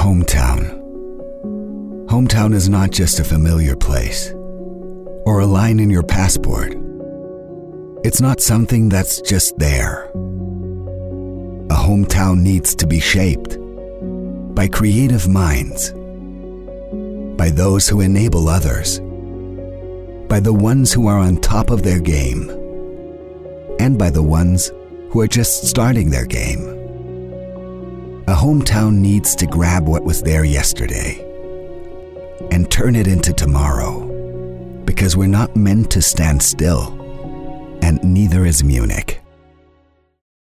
Hometown. Hometown is not just a familiar place or a line in your passport. It's not something that's just there. A hometown needs to be shaped by creative minds, by those who enable others, by the ones who are on top of their game, and by the ones who are just starting their game. A hometown needs to grab what was there yesterday and turn it into tomorrow, because we're not meant to stand still, and neither is Munich.